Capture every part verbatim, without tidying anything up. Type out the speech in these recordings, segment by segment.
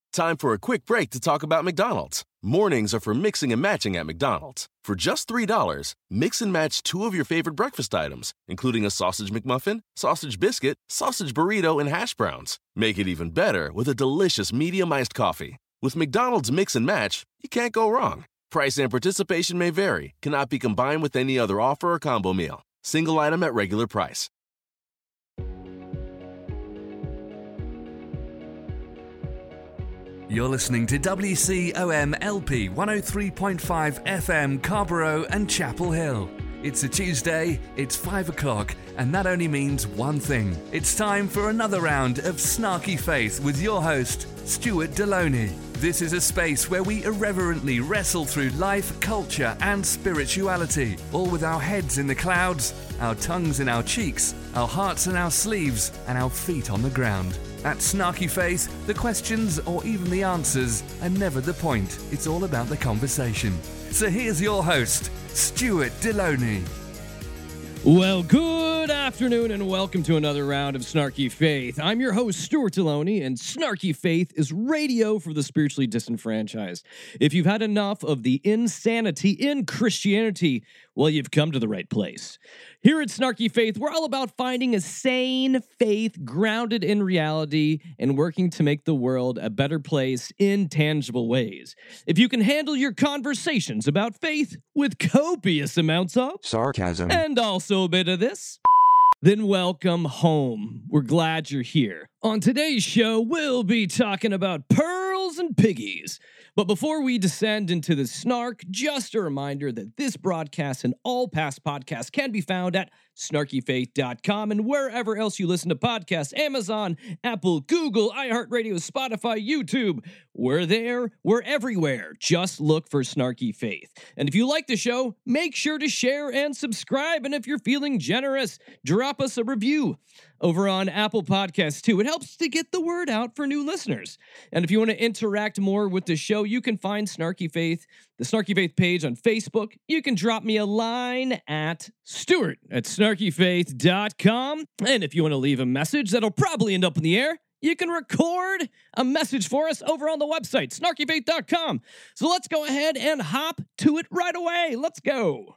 Time for a quick break to talk about McDonald's. Mornings are for mixing and matching at McDonald's. For just three dollars, mix and match two of your favorite breakfast items, including a sausage McMuffin, sausage biscuit, sausage burrito, and hash browns. Make it even better with a delicious medium iced coffee. With McDonald's Mix and Match, you can't go wrong. Price and participation may vary. Cannot be combined with any other offer or combo meal. Single item at regular price. You're listening to W C O M L P one oh three point five F M Carrboro and Chapel Hill. It's a Tuesday, it's five o'clock, and that only means one thing. It's time for another round of Snarky Faith with your host, Stuart Deloney. This is a space where we irreverently wrestle through life, culture, and spirituality, all with our heads in the clouds, our tongues in our cheeks, our hearts in our sleeves, and our feet on the ground. At Snarky Faith, the questions or even the answers are never the point. It's all about the conversation. So here's your host, Stuart Deloney. Well, good afternoon and welcome to another round of Snarky Faith. I'm your host, Stuart Deloney, and Snarky Faith is radio for the spiritually disenfranchised. If you've had enough of the insanity in Christianity, well, you've come to the right place. Here at Snarky Faith, we're all about finding a sane faith grounded in reality and working to make the world a better place in tangible ways. If you can handle your conversations about faith with copious amounts of sarcasm and also a bit of this, then welcome home. We're glad you're here. On today's show, we'll be talking about pearls and piggies. But before we descend into the snark, just a reminder that this broadcast and all past podcasts can be found at snarky faith dot com and wherever else you listen to podcasts, Amazon, Apple, Google, iHeartRadio, Spotify, YouTube. We're there. We're everywhere. Just look for Snarky Faith. And if you like the show, make sure to share and subscribe. And if you're feeling generous, drop us a review over on Apple Podcasts too. It helps to get the word out for new listeners. And if you want to interact more with the show, you can find Snarky Faith, the Snarky Faith page on Facebook. You can drop me a line at Stuart at snarky faith dot com. And if you want to leave a message that'll probably end up in the air, you can record a message for us over on the website, snarky faith dot com. So let's go ahead and hop to it right away. Let's go.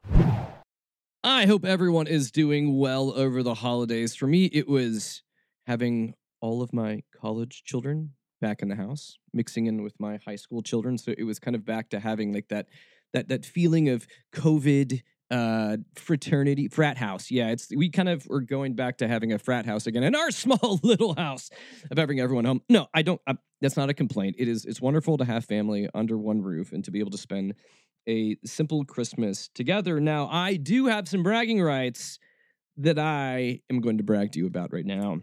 I hope everyone is doing well over the holidays. For me, it was having all of my college children back in the house, mixing in with my high school children. So it was kind of back to having like that that that feeling of COVID uh, fraternity, frat house. Yeah, it's we kind of were going back to having a frat house again in our small little house of having everyone home. No, I don't. I, that's not a complaint. It is. It's wonderful to have family under one roof and to be able to spend a simple Christmas together. Now, I do have some bragging rights that I am going to brag to you about right now.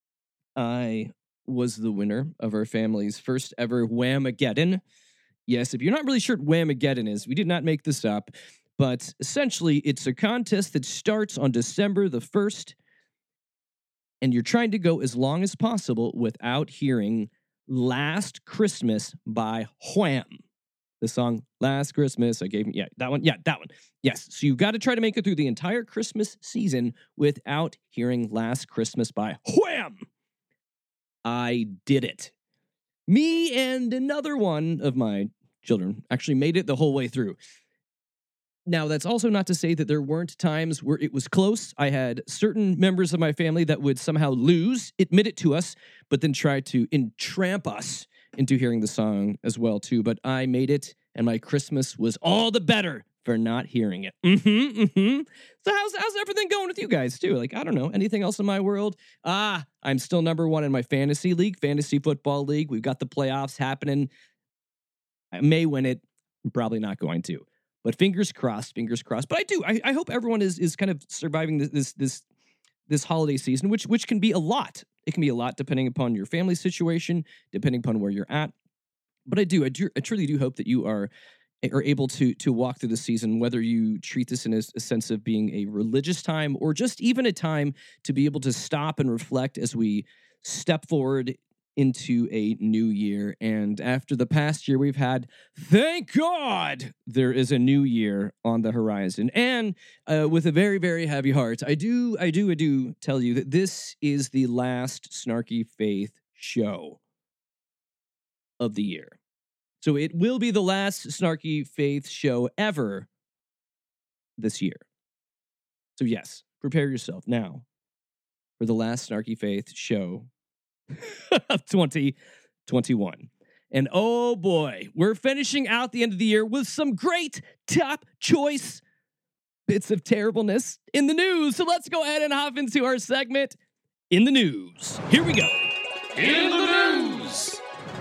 I was the winner of our family's first ever Whamageddon. Yes, if you're not really sure what Whamageddon is, we did not make this up, but essentially it's a contest that starts on December the first, and you're trying to go as long as possible without hearing Last Christmas by Wham. The song Last Christmas, I gave me, yeah, that one, yeah, that one. Yes, so you've got to try to make it through the entire Christmas season without hearing Last Christmas by Wham! I did it. Me and another one of my children actually made it the whole way through. Now, that's also not to say that there weren't times where it was close. I had certain members of my family that would somehow lose, admit it to us, but then try to entramp us into hearing the song as well, too. But I made it, and my Christmas was all the better for not hearing it. Mm-hmm, mm-hmm. So how's, how's everything going with you guys, too? Like, I don't know, anything else in my world? Ah, I'm still number one in my fantasy league, fantasy football league. We've got the playoffs happening. I may win it. I'm probably not going to. But fingers crossed, fingers crossed. But I do. I, I hope everyone is is kind of surviving this this this this holiday season, which which can be a lot. It can be a lot depending upon your family situation, depending upon where you're at. But I do, I do, I truly do hope that you are are able to to walk through the season, whether you treat this in a, a sense of being a religious time or just even a time to be able to stop and reflect as we step forward into a new year. And after the past year we've had, thank God there is a new year on the horizon. And uh, with a very, very heavy heart, I do, I do, I do tell you that this is the last Snarky Faith show of the year. So it will be the last Snarky Faith show ever this year. So yes, prepare yourself now for the last Snarky Faith show of twenty twenty-one. And oh boy, we're finishing out the end of the year with some great top choice bits of terribleness in the news. So let's go ahead and hop into our segment, In the News. Here we go. In the News!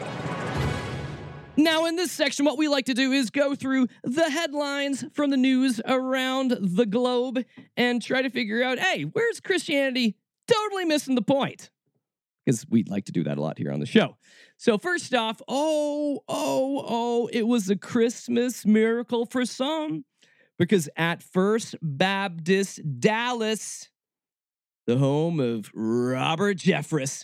Now, in this section, what we like to do is go through the headlines from the news around the globe and try to figure out, hey, where's Christianity totally missing the point? Because we like to do that a lot here on the show. So first off, oh, oh, oh, it was a Christmas miracle for some. Because at First Baptist Dallas, the home of Robert Jeffress,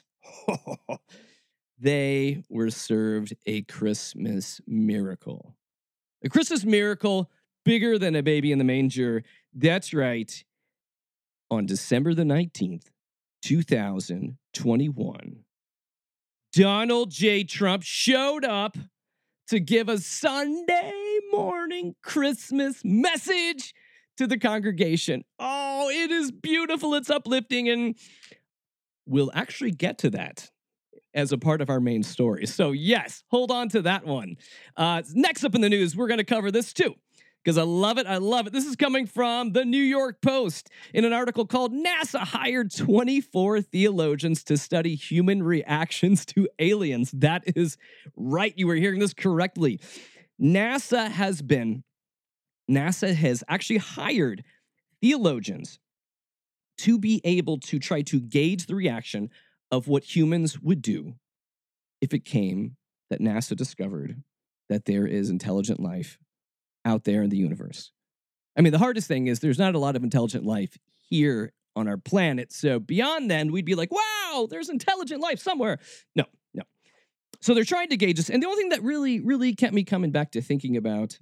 they were served a Christmas miracle. A Christmas miracle bigger than a baby in the manger. That's right. On December the nineteenth, two thousand twenty-one, Donald J. Trump showed up to give a Sunday morning Christmas message to the congregation. Oh, it is beautiful. It's uplifting, and we'll actually get to that as a part of our main story. So yes, hold on to that one. Uh, next up in the news, we're going to cover this too, because I love it. I love it. This is coming from the New York Post in an article called NASA Hired twenty-four Theologians to Study Human Reactions to Aliens. That is right. You were hearing this correctly. NASA has been, NASA has actually hired theologians to be able to try to gauge the reaction of what humans would do if it came that NASA discovered that there is intelligent life out there in the universe. I mean, the hardest thing is there's not a lot of intelligent life here on our planet. So beyond then, we'd be like, wow, there's intelligent life somewhere. No, no. So they're trying to gauge this. And the only thing that really, really kept me coming back to thinking about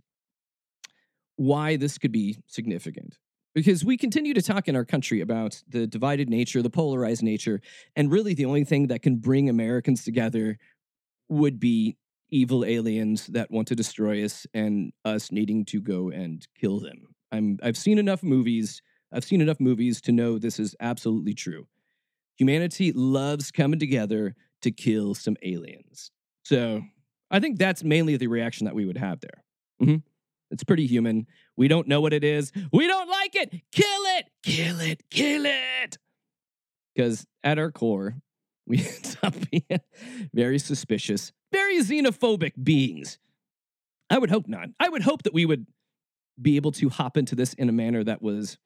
why this could be significant, because we continue to talk in our country about the divided nature, the polarized nature, and really the only thing that can bring Americans together would be evil aliens that want to destroy us and us needing to go and kill them. I'm, I've seen enough movies. I've seen enough movies to know this is absolutely true. Humanity loves coming together to kill some aliens. So I think that's mainly the reaction that we would have there. Mm-hmm. It's pretty human. We don't know what it is. We don't like it. Kill it. Kill it. Kill it. Because at our core, we end up being very suspicious, very xenophobic beings. I would hope not. I would hope that we would be able to hop into this in a manner that was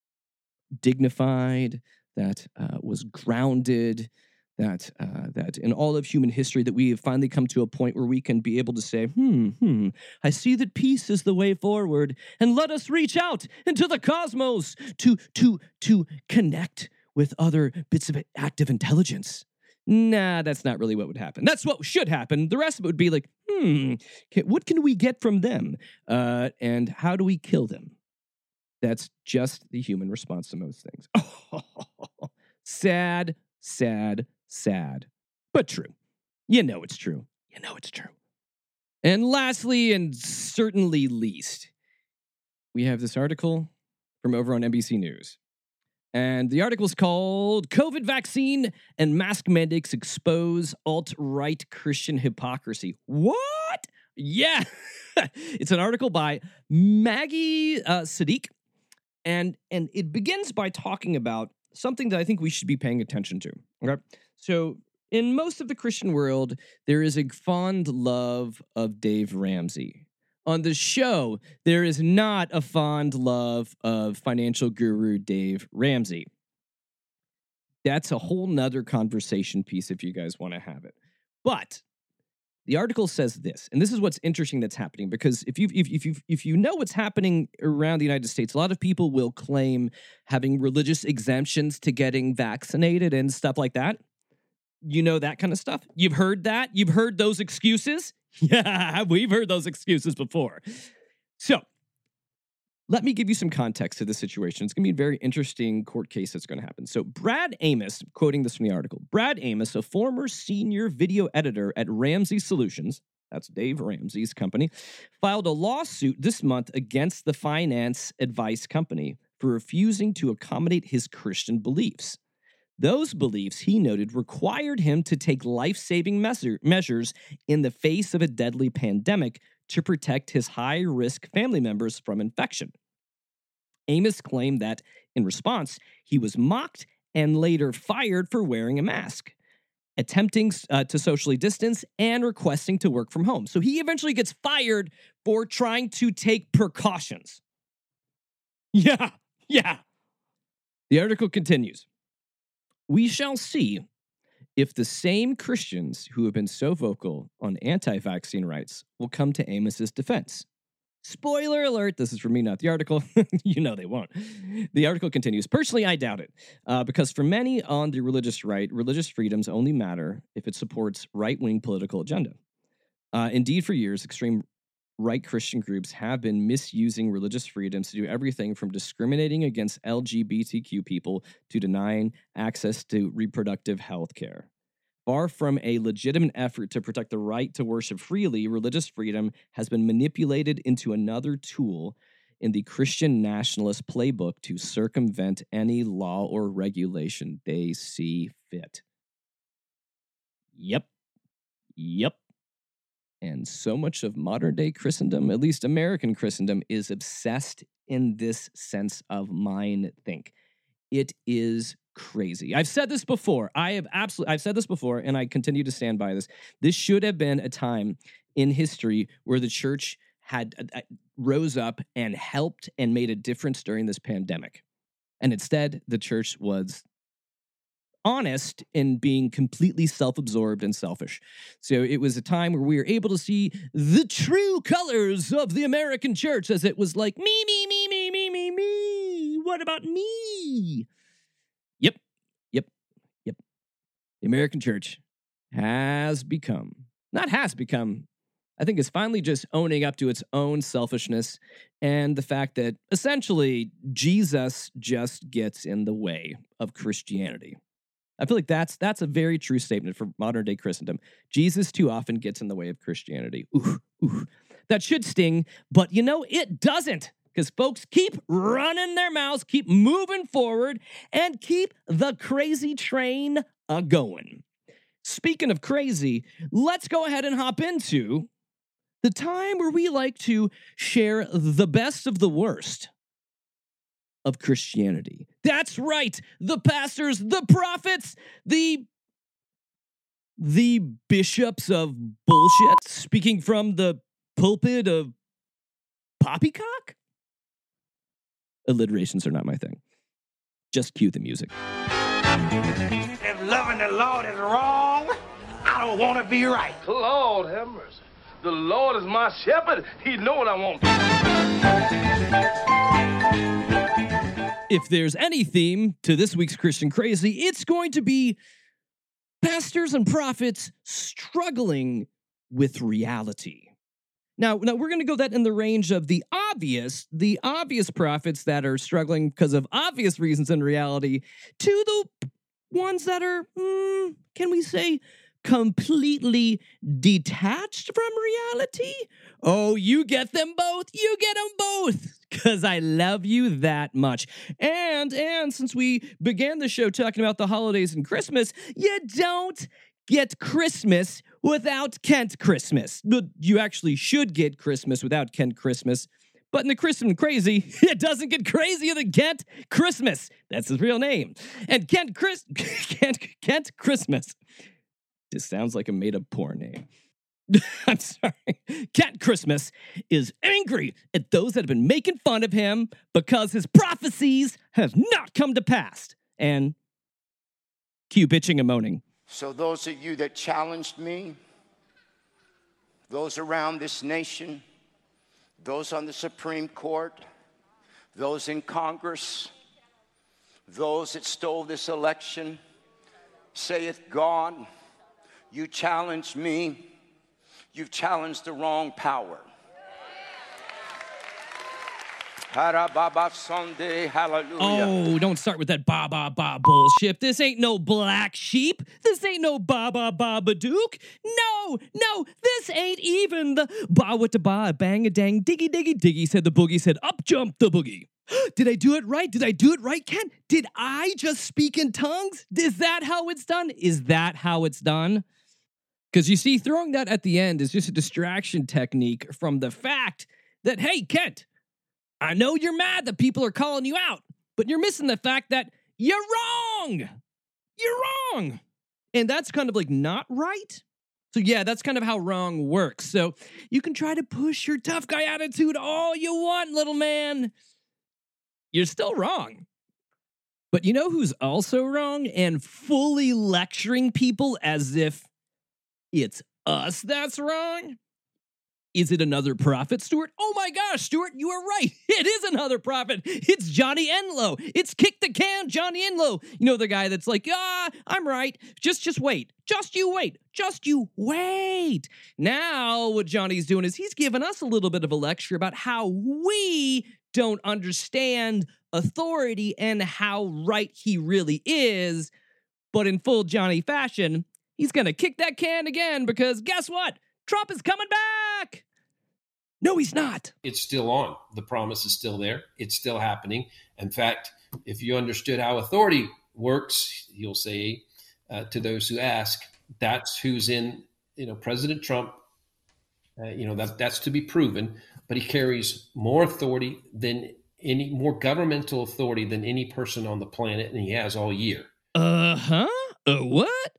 dignified, that uh, was grounded, that uh, that in all of human history that we have finally come to a point where we can be able to say, hmm, hmm, I see that peace is the way forward, and let us reach out into the cosmos to to to connect with other bits of active intelligence. Nah, that's not really what would happen. That's what should happen. The rest of it would be like, hmm, what can we get from them? Uh, and how do we kill them? That's just the human response to most things. Oh, sad, sad, sad, but true. You know it's true. You know it's true. And lastly, and certainly least, we have this article from over on N B C News. And the article is called COVID Vaccine and Mask Mandates Expose Alt-Right Christian Hypocrisy. What? Yeah. It's an article by Maggie uh, Sadiq. And, and it begins by talking about something that I think we should be paying attention to. Okay? So in most of the Christian world, there is a fond love of Dave Ramsey. On the show, there is not a fond love of financial guru Dave Ramsey. That's a whole nother conversation piece if you guys want to have it. But the article says this, and this is what's interesting that's happening, because if you if if you if you know what's happening around the United States, a lot of people will claim having religious exemptions to getting vaccinated and stuff like that. You know, that kind of stuff. You've heard that? You've heard those excuses? Yeah, we've heard those excuses before. So, let me give you some context to this situation. It's going to be a very interesting court case that's going to happen. So Brad Amos, quoting this from the article, Brad Amos, a former senior video editor at Ramsey Solutions, that's Dave Ramsey's company, filed a lawsuit this month against the finance advice company for refusing to accommodate his Christian beliefs. Those beliefs, he noted, required him to take life-saving measure- measures in the face of a deadly pandemic to protect his high-risk family members from infection. Amos claimed that, in response, he was mocked and later fired for wearing a mask, attempting uh, to socially distance, and requesting to work from home. So he eventually gets fired for trying to take precautions. Yeah, yeah. The article continues. We shall see if the same Christians who have been so vocal on anti-vaccine rights will come to Amos's defense. Spoiler alert, this is from me, not the article. You know they won't. The article continues. Personally, I doubt it, uh, because for many on the religious right, religious freedoms only matter if it supports right-wing political agenda. Uh, indeed, for years, extreme right Christian groups have been misusing religious freedoms to do everything from discriminating against L G B T Q people to denying access to reproductive health care. Far from a legitimate effort to protect the right to worship freely, religious freedom has been manipulated into another tool in the Christian nationalist playbook to circumvent any law or regulation they see fit. Yep. Yep. And so much of modern-day Christendom, at least American Christendom, is obsessed in this sense of mind think. It is crazy. I've said this before. I have absolutely, I've said this before, and I continue to stand by this. This should have been a time in history where the church had uh, rose up and helped and made a difference during this pandemic. And instead, the church was honest in being completely self-absorbed and selfish. So it was a time where we were able to see the true colors of the American church, as it was like, me, me, me, me, me, me, me. What about me? Yep, yep, yep. The American church has become, not has become, I think is finally just owning up to its own selfishness and the fact that essentially Jesus just gets in the way of Christianity. I feel like that's that's a very true statement for modern-day Christendom. Jesus too often gets in the way of Christianity. Ooh, ooh. That should sting, but you know, it doesn't, because folks keep running their mouths, keep moving forward, and keep the crazy train a-going. Speaking of crazy, let's go ahead and hop into the time where we like to share the best of the worst of Christianity. That's right. The pastors, the prophets, the the bishops of bullshit, speaking from the pulpit of poppycock. Alliterations are not my thing. Just cue the music. If loving the Lord is wrong, I don't want to be right. Lord have mercy. The Lord is my shepherd. He know what I want. If there's any theme to this week's Christian Crazy, it's going to be pastors and prophets struggling with reality. Now, now we're going to go that in the range of the obvious, the obvious prophets that are struggling because of obvious reasons in reality, to the ones that are, mm, can we say, completely detached from reality? Oh, you get them both. You get them both. Because I love you that much. And, and since we began the show talking about the holidays and Christmas, you don't get Christmas without Kent Christmas. You actually should get Christmas without Kent Christmas. But in the Christian Crazy, it doesn't get crazier than Kent Christmas. That's his real name. And Kent Chris Kent, Kent Christmas just sounds like a made-up porn name. I'm sorry. Kent Christmas is angry at those that have been making fun of him because his prophecies have not come to pass. And cue bitching and moaning. So those of you that challenged me, those around this nation, those on the Supreme Court, those in Congress, those that stole this election, saith God, you challenged me. You've challenged the wrong power. Harababa Sunday, hallelujah. Oh, don't start with that ba ba ba bullshit. This ain't no black sheep. This ain't no ba ba ba badook. No, no, this ain't even the ba what to ba bang a dang diggy diggy diggy, said the boogie, said up jump the boogie. Did I do it right? Did I do it right, Ken? Did I just speak in tongues? Is that how it's done? Is that how it's done? Because you see, throwing that at the end is just a distraction technique from the fact that, hey, Kent, I know you're mad that people are calling you out, but you're missing the fact that you're wrong. You're wrong. And that's kind of like not right. So yeah, that's kind of how wrong works. So you can try to push your tough guy attitude all you want, little man. You're still wrong. But you know who's also wrong and fully lecturing people as if it's us that's wrong? Is it another prophet, Stuart? Oh my gosh, Stuart, you are right. It is another prophet. It's Johnny Enlow. It's Kick the Can Johnny Enlow. You know, the guy that's like, ah, I'm right. Just, just wait. Just you wait. Just you wait. Now what Johnny's doing is he's giving us a little bit of a lecture about how we don't understand authority and how right he really is. But in full Johnny fashion, he's going to kick that can again because guess what? Trump is coming back. No, he's not. It's still on. The promise is still there. It's still happening. In fact, if you understood how authority works, you'll say uh, to those who ask, that's who's in, you know, President Trump. Uh, you know, that, that's to be proven, but he carries more authority than any, more governmental authority than any person on the planet, and he has all year. Uh-huh? Uh, what?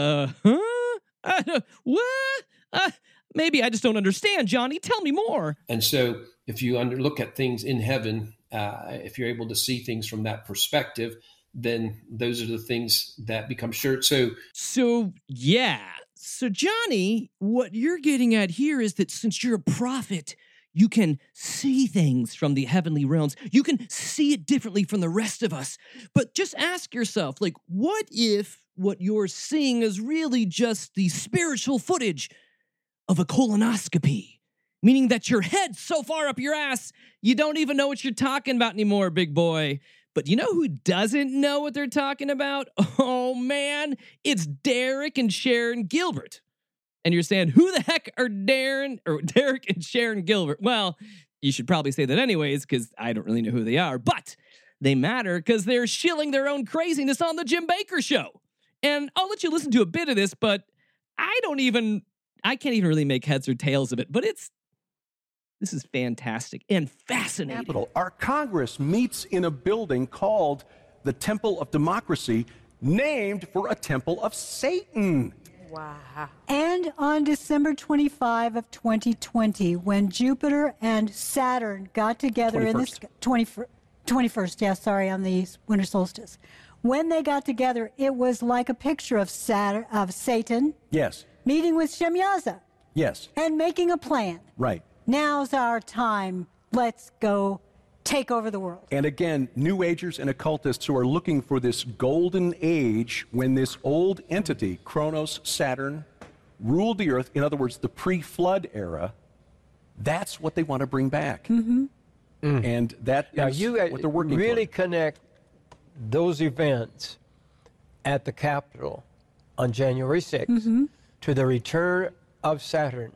Uh-huh? Uh, what? Uh, maybe I just don't understand, Johnny. Tell me more. And so if you under, look at things in heaven, uh, if you're able to see things from that perspective, then those are the things that become sure. So, so yeah. So, Johnny, what you're getting at here is that since you're a prophet, you can see things from the heavenly realms. You can see it differently from the rest of us. But just ask yourself, like, what if what you're seeing is really just the spiritual footage of a colonoscopy, meaning that your head's so far up your ass, you don't even know what you're talking about anymore, big boy. But you know who doesn't know what they're talking about? Oh, man, it's Derek and Sharon Gilbert. And you're saying, who the heck are Darren or Derek and Sharon Gilbert? Well, you should probably say that anyways, because I don't really know who they are. But they matter because they're shilling their own craziness on the Jim Baker Show. And I'll let you listen to a bit of this, but I don't even... I can't even really make heads or tails of it, but it's, this is fantastic and fascinating. Capitol. Our Congress meets in a building called the Temple of Democracy, named for a temple of Satan. Wow. And on December twenty-fifth of twenty twenty, when Jupiter and Saturn got together twenty-first. in the twenty-first, yeah, sorry, on the winter solstice. When they got together, it was like a picture of Saturn, of Satan. Yes. Meeting with Shemyaza. Yes. And making a plan. Right. Now's our time. Let's go take over the world. And again, New Agers and occultists who are looking for this golden age when this old entity, Kronos, Saturn, ruled the earth, in other words, the pre-flood era, that's what they want to bring back. Mm-hmm. Mm. And that now is you what they're working really for. Connect those events at the Capitol on January sixth mm-hmm. to the return of Saturn.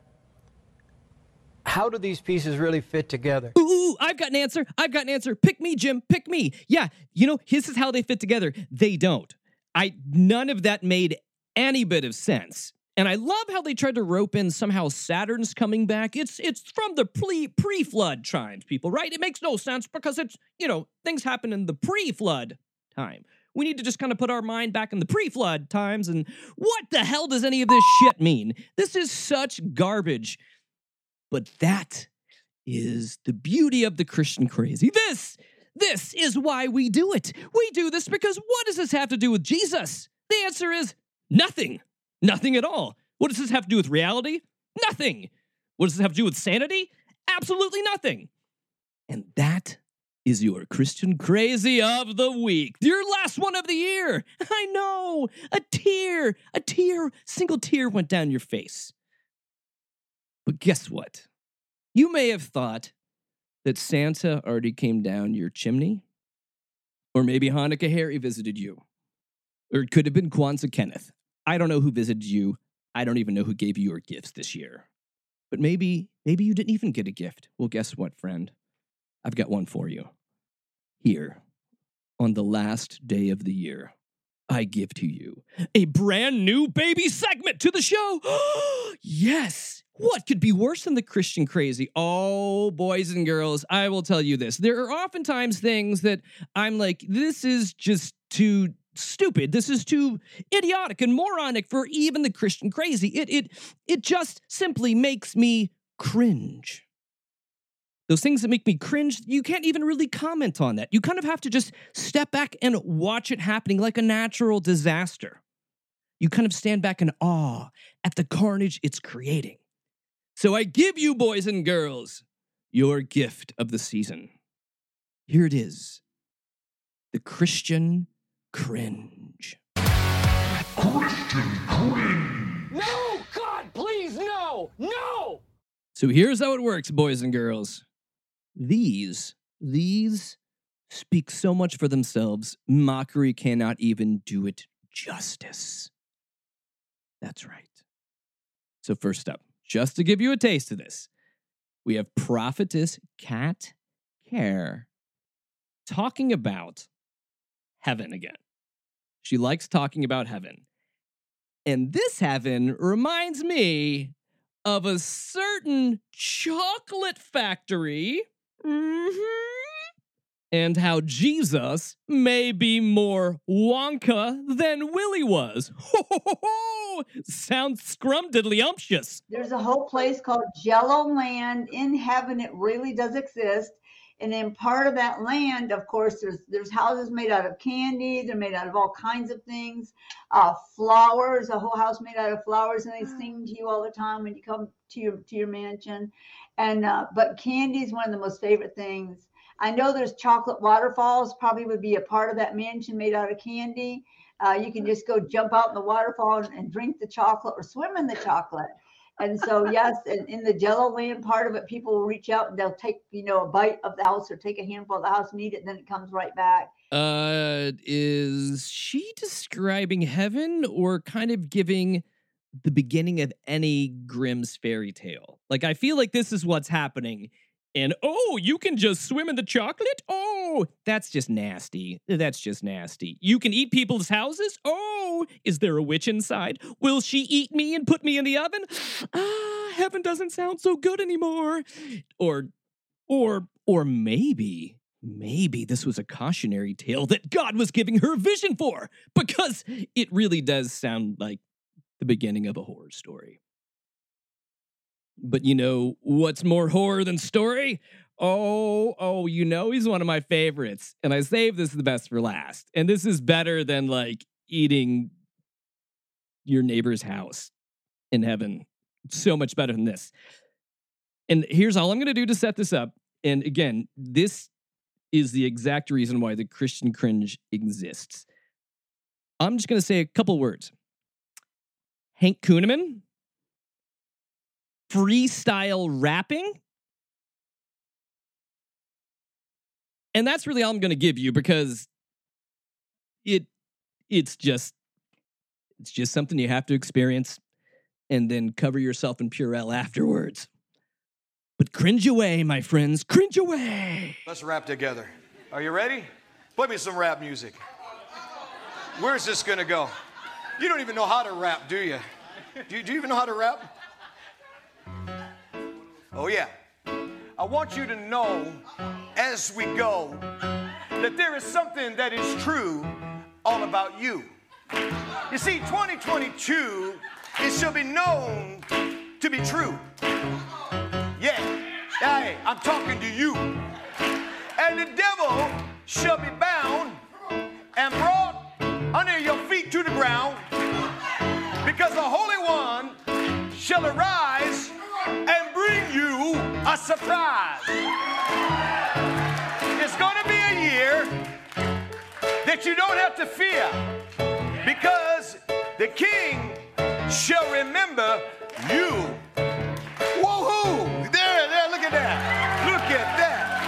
How do these pieces really fit together? Ooh, ooh, I've got an answer. I've got an answer. Pick me, Jim. Pick me. Yeah, you know, this is how they fit together. They don't. I none of that made any bit of sense. And I love how they tried to rope in somehow Saturn's coming back. It's it's from the pre, pre-flood times, people, right? It makes no sense because it's, you know, things happen in the pre-flood time. We need to just kind of put our mind back in the pre-flood times. And what the hell does any of this shit mean? This is such garbage. But that is the beauty of the Christian crazy. This, this is why we do it. We do this because what does this have to do with Jesus? The answer is nothing. Nothing at all. What does this have to do with reality? Nothing. What does this have to do with sanity? Absolutely nothing. And that is your Christian crazy of the week. Your last one of the year. I know. A tear, a tear, single tear went down your face. But guess what? You may have thought that Santa already came down your chimney? Or maybe Hanukkah Harry visited you? Or it could have been Kwanzaa Kenneth. I don't know who visited you. I don't even know who gave you your gifts this year. But maybe, maybe you didn't even get a gift. Well, guess what, friend? I've got one for you. Here, on the last day of the year, I give to you a brand new baby segment to the show. Yes. What could be worse than the Christian crazy? Oh, boys and girls, I will tell you this. There are oftentimes things that I'm like, this is just too stupid. This is too idiotic and moronic for even the Christian crazy. It it it just simply makes me cringe. Those things that make me cringe, you can't even really comment on that. You kind of have to just step back and watch it happening like a natural disaster. You kind of stand back in awe at the carnage it's creating. So I give you, boys and girls, your gift of the season. Here it is. The Christian cringe. Christian cringe! No! God, please, no! No! So here's how it works, boys and girls. These, these speak so much for themselves, mockery cannot even do it justice. That's right. So first up, just to give you a taste of this, we have prophetess Kat Kerr talking about heaven again. She likes talking about heaven. And this heaven reminds me of a certain chocolate factory, mm-hmm, and how Jesus may be more Wonka than Willie was. Ho, ho, ho, ho. Sounds scrumdiddly-umptious. There's a whole place called Jello Land in heaven. It really does exist. And in part of that land, of course, there's there's houses made out of candy. They're made out of all kinds of things. Uh, flowers, a whole house made out of flowers, and they sing to you all the time when you come to your to your mansion. And uh, but candy is one of the most favorite things. I know there's chocolate waterfalls. Probably would be a part of that mansion made out of candy. Uh, you can just go jump out in the waterfall and, and drink the chocolate or swim in the chocolate. And so, yes, in, in the Jello Land part of it, people will reach out and they'll take, you know, a bite of the house or take a handful of the house and eat it, and then it comes right back. Uh, is she describing heaven or kind of giving the beginning of any Grimm's fairy tale? Like, I feel like this is what's happening. And, oh, you can just swim in the chocolate? Oh, that's just nasty. That's just nasty. You can eat people's houses? Oh, is there a witch inside? Will she eat me and put me in the oven? Ah, heaven doesn't sound so good anymore. Or, or, or maybe, maybe this was a cautionary tale that God was giving her vision for, because it really does sound like the beginning of a horror story. But you know what's more horror than story? Oh, oh, you know he's one of my favorites. And I saved this the best for last. And this is better than, like, eating your neighbor's house in heaven. So much better than this. And here's all I'm going to do to set this up. And again, this is the exact reason why the Christian cringe exists. I'm just going to say a couple words. Hank Kunneman. Freestyle rapping. And that's really all I'm going to give you, because it it's just it's just something you have to experience and then cover yourself in Purell afterwards. But cringe away, my friends, cringe away. Let's rap together. Are you ready? Play me some rap music. Where's this going to go? You don't even know how to rap, do you? Do you, do you even know how to rap? Oh, yeah. I want you to know as we go that there is something that is true all about you. You see, twenty twenty-two, it shall be known to be true. Yeah, hey, I'm talking to you. And the devil shall be bound and brought under your feet to the ground, because the Holy One shall arise and bring you a surprise. It's going to be a year that you don't have to fear, because the King shall remember you. Woohoo! There, there, look at that. Look at that.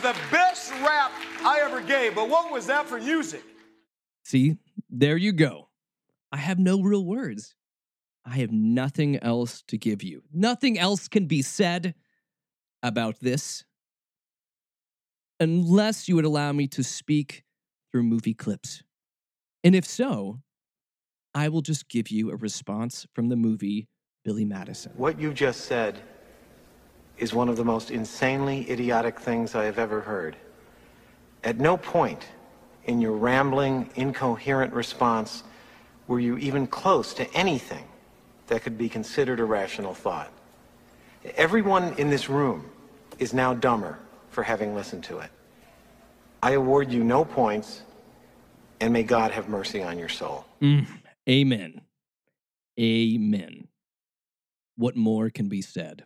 the best rap I ever gave, but what was that for music? See, there you go. I have no real words. I have nothing else to give you. Nothing else can be said about this unless you would allow me to speak through movie clips. And if so, I will just give you a response from the movie Billy Madison. What you just said is one of the most insanely idiotic things I have ever heard. At no point in your rambling, incoherent response were you even close to anything that could be considered a rational thought. Everyone in this room is now dumber for having listened to it. I award you no points, and may God have mercy on your soul. Mm, amen. Amen. What more can be said?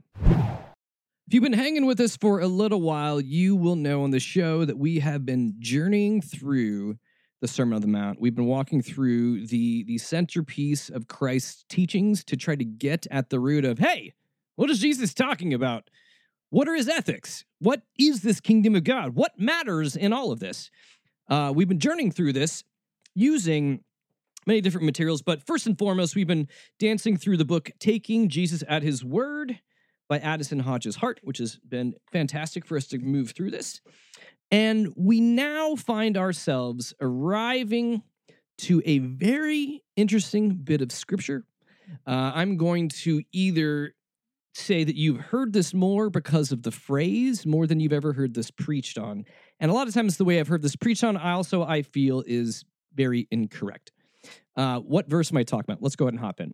If you've been hanging with us for a little while, you will know on the show that we have been journeying through the Sermon on the Mount. We've been walking through the, the centerpiece of Christ's teachings to try to get at the root of, hey, what is Jesus talking about? What are his ethics? What is this kingdom of God? What matters in all of this? Uh, we've been journeying through this using many different materials, but first and foremost, we've been dancing through the book Taking Jesus at His Word by Addison Hodges Hart, which has been fantastic for us to move through this. And we now find ourselves arriving to a very interesting bit of scripture. Uh, I'm going to either say that you've heard this more because of the phrase more than you've ever heard this preached on. And a lot of times the way I've heard this preached on, I also, I feel, is very incorrect. Uh, what verse am I talking about? Let's go ahead and hop in.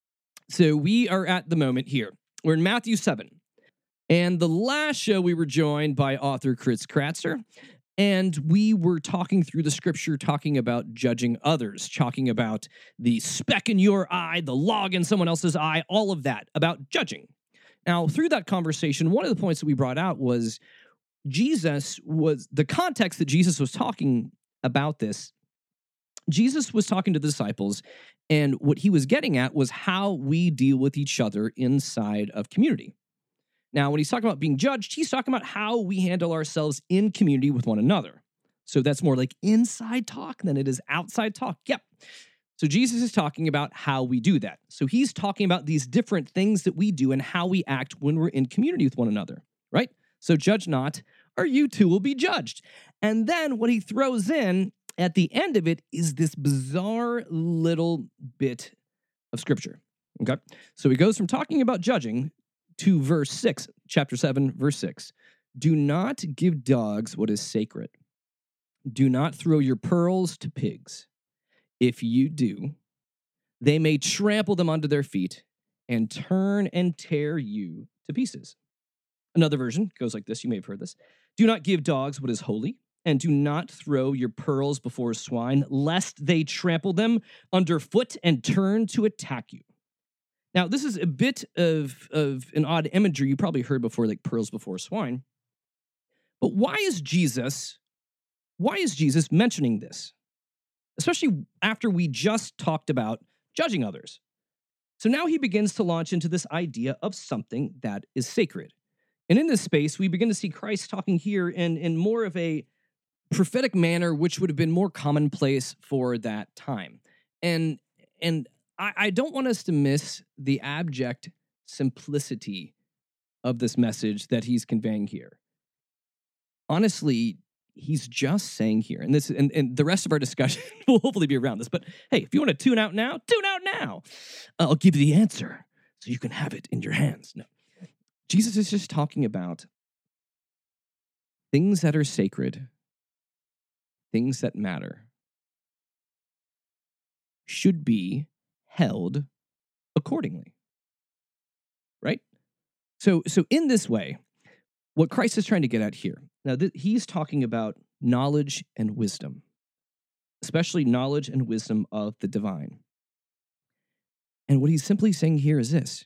So we are at the moment here. We're in Matthew seven. And the last show we were joined by author Chris Kratzer, and we were talking through the scripture, talking about judging others, talking about the speck in your eye, the log in someone else's eye, all of that, about judging. Now, through that conversation, one of the points that we brought out was Jesus was, the context that Jesus was talking about this, Jesus was talking to the disciples, and what he was getting at was how we deal with each other inside of community. Now, when he's talking about being judged, he's talking about how we handle ourselves in community with one another. So that's more like inside talk than it is outside talk. Yep. So Jesus is talking about how we do that. So he's talking about these different things that we do and how we act when we're in community with one another, right? So judge not, or you too will be judged. And then what he throws in at the end of it is this bizarre little bit of scripture, okay? So he goes from talking about judging to verse six, chapter seven, verse six. Do not give dogs what is sacred. Do not throw your pearls to pigs. If you do, they may trample them under their feet and turn and tear you to pieces. Another version goes like this. You may have heard this. Do not give dogs what is holy, and do not throw your pearls before swine, lest they trample them underfoot and turn to attack you. Now, this is a bit of, of an odd imagery you probably heard before, like pearls before swine. But why is Jesus, why is Jesus mentioning this? Especially after we just talked about judging others. So now he begins to launch into this idea of something that is sacred. And in this space, we begin to see Christ talking here in, in more of a prophetic manner, which would have been more commonplace for that time. And, and I, I don't want us to miss the abject simplicity of this message that he's conveying here. Honestly, he's just saying here, and this and, and the rest of our discussion will hopefully be around this, but hey, if you want to tune out now, tune out now. I'll give you the answer so you can have it in your hands. No. Jesus is just talking about things that are sacred, things that matter, should be held accordingly, right? So, so in this way, what Christ is trying to get at here, now th- he's talking about knowledge and wisdom, especially knowledge and wisdom of the divine. And what he's simply saying here is this: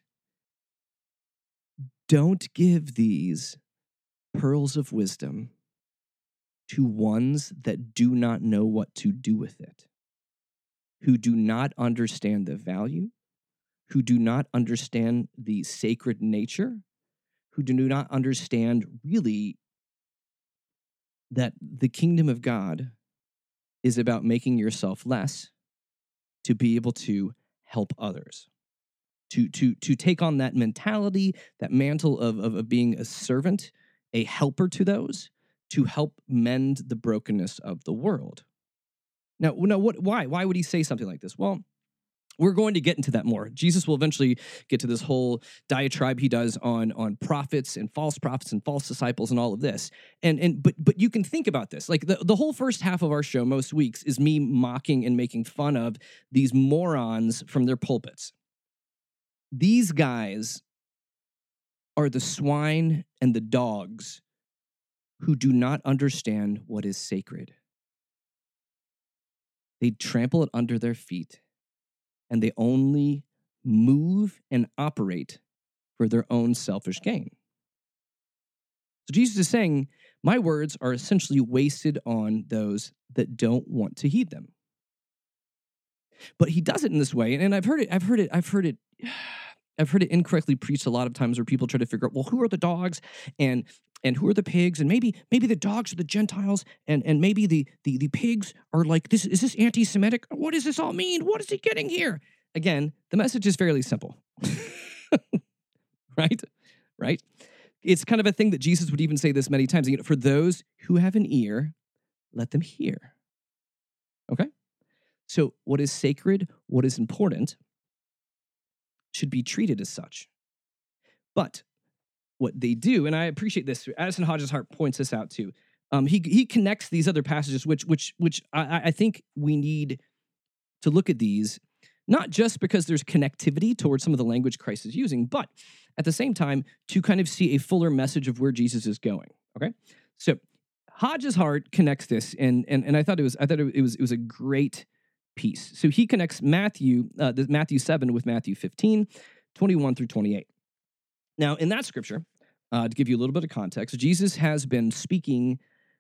don't give these pearls of wisdom to ones that do not know what to do with it, who do not understand the value, who do not understand the sacred nature, who do not understand really that the kingdom of God is about making yourself less to be able to help others, to, to, to take on that mentality, that mantle of, of, of being a servant, a helper to those, to help mend the brokenness of the world. Now, now what, why? Why would he say something like this? Well, we're going to get into that more. Jesus will eventually get to this whole diatribe he does on, on prophets and false prophets and false disciples and all of this. And and but but you can think about this. Like the, the whole first half of our show most weeks is me mocking and making fun of these morons from their pulpits. These guys are the swine and the dogs who do not understand what is sacred. They trample it under their feet, and they only move and operate for their own selfish gain. So Jesus is saying, my words are essentially wasted on those that don't want to heed them. But he does it in this way, and I've heard it, I've heard it, I've heard it, I've heard it incorrectly preached a lot of times where people try to figure out, well, who are the dogs and and who are the pigs? And maybe maybe the dogs are the Gentiles, and, and maybe the, the, the pigs are like, this is this anti-Semitic? What does this all mean? What is he getting here? Again, the message is fairly simple. right? Right? It's kind of a thing that Jesus would even say this many times. You know, for those who have an ear, let them hear. Okay? So what is sacred, what is important, should be treated as such. But what they do, and I appreciate this, Addison Hodges Hart points this out too. Um, he he connects these other passages, which which which I, I think we need to look at these, not just because there's connectivity towards some of the language Christ is using, but at the same time to kind of see a fuller message of where Jesus is going. Okay, so Hodges Hart connects this, and and and I thought it was I thought it was it was a great piece. So he connects Matthew uh, the Matthew seven with Matthew fifteen, twenty-one through twenty-eight. Now, in that scripture, uh, to give you a little bit of context, Jesus has been speaking.